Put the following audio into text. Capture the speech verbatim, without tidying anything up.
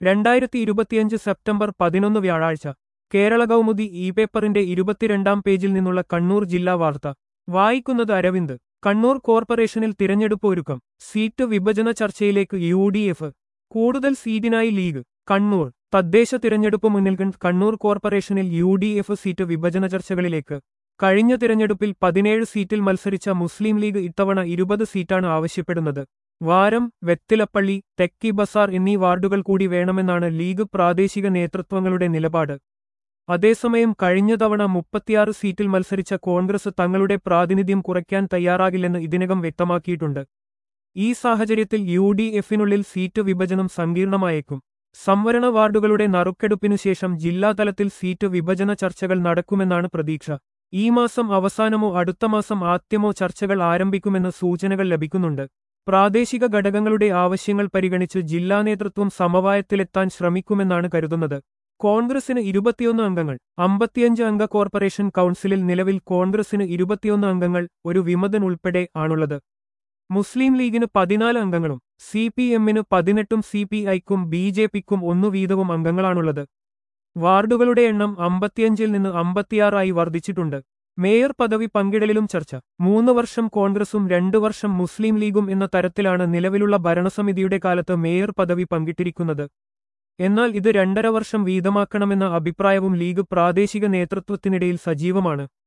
രണ്ടായിരത്തി ഇരുപത്തിയഞ്ച് സെപ്റ്റംബർ പതിനൊന്ന് വ്യാഴാഴ്ച കേരള കൗമുദി ഇ പേപ്പറിന്റെ ഇരുപത്തിരണ്ടാം പേജിൽ നിന്നുള്ള കണ്ണൂർ ജില്ലാ വാർത്ത വായിക്കുന്നത് അരവിന്ദ്. കണ്ണൂർ കോർപ്പറേഷനിൽ തിരഞ്ഞെടുപ്പ് ഒരുക്കം. സീറ്റ് വിഭജന ചർച്ചയിലേക്ക് യു ഡി എഫ്. കൂടുതൽ സീറ്റിനായി ലീഗ്. കണ്ണൂർ. തദ്ദേശ തിരഞ്ഞെടുപ്പ് മുന്നിൽ കണ്ട് കണ്ണൂർ കോർപ്പറേഷനിൽ യു ഡി എഫ് സീറ്റ് വിഭജന ചർച്ചകളിലേക്ക്. കഴിഞ്ഞ തിരഞ്ഞെടുപ്പിൽ പതിനേഴ് സീറ്റിൽ മത്സരിച്ച മുസ്ലിം ലീഗ് ഇത്തവണ ഇരുപത് സീറ്റാണ് ആവശ്യപ്പെടുന്നത്. വാരം, വെത്തിലപ്പള്ളി, തെക്കി ബസാർ എന്നീ വാർഡുകൾ കൂടി വേണമെന്നാണ് ലീഗ് പ്രാദേശിക നേതൃത്വങ്ങളുടെ നിലപാട്. അതേസമയം കഴിഞ്ഞ തവണ മുപ്പത്തിയാറ് സീറ്റിൽ മത്സരിച്ച കോൺഗ്രസ് തങ്ങളുടെ പ്രാതിനിധ്യം കുറയ്ക്കാൻ തയ്യാറാകില്ലെന്ന് ഇതിനകം വ്യക്തമാക്കിയിട്ടുണ്ട്. ഈ സാഹചര്യത്തിൽ യു ഡി എഫിനുള്ളിൽ സീറ്റ് വിഭജനം സങ്കീർണമായേക്കും. സംവരണ വാർഡുകളുടെ നറുക്കെടുപ്പിനുശേഷം ജില്ലാതലത്തിൽ സീറ്റ് വിഭജന ചർച്ചകൾ നടക്കുമെന്നാണ് പ്രതീക്ഷ. ഈ മാസം അവസാനമോ അടുത്ത മാസം ആദ്യമോ ചർച്ചകൾ ആരംഭിക്കുമെന്ന് സൂചനകൾ ലഭിക്കുന്നുണ്ട്. പ്രാദേശിക ഘടകങ്ങളുടെ ആവശ്യങ്ങൾ പരിഗണിച്ച് ജില്ലാ നേതൃത്വം സമവായത്തിലെത്താൻ ശ്രമിക്കുമെന്നാണ് കരുതുന്നത്. കോൺഗ്രസിന് ഇരുപത്തിയൊന്ന് അംഗങ്ങൾ. അമ്പത്തിയഞ്ച് അംഗ കോർപ്പറേഷൻ കൗൺസിലിൽ നിലവിൽ കോൺഗ്രസിന് ഇരുപത്തിയൊന്ന് അംഗങ്ങൾ, ഒരു വിമതൻ ഉൾപ്പെടെ ആണുള്ളത്. മുസ്ലിം ലീഗിന് പതിനാല് അംഗങ്ങളും സി പി എമ്മിന് പതിനെട്ടും സി പി ഐക്കും ബി ജെ പിക്കും ഒന്നു വീതവും അംഗങ്ങളാണുള്ളത്. വാർഡുകളുടെ എണ്ണം അമ്പത്തിയഞ്ചിൽ നിന്ന് അമ്പത്തിയാറായി വർദ്ധിച്ചിട്ടുണ്ട്. മേയർ പദവി പങ്കിടലിലും ചർച്ച. മൂന്ന് വർഷം കോൺഗ്രസും രണ്ടു വർഷം മുസ്ലിം ലീഗും എന്ന തരത്തിലാണ് നിലവിലുള്ള ഭരണസമിതിയുടെ കാലത്ത് മേയർ പദവി പങ്കിട്ടിരിക്കുന്നത്. എന്നാൽ ഇത് രണ്ടര വർഷം വീതമാക്കണമെന്ന അഭിപ്രായവും ലീഗ് പ്രാദേശിക നേതൃത്വത്തിനിടയിൽ സജീവമാണ്.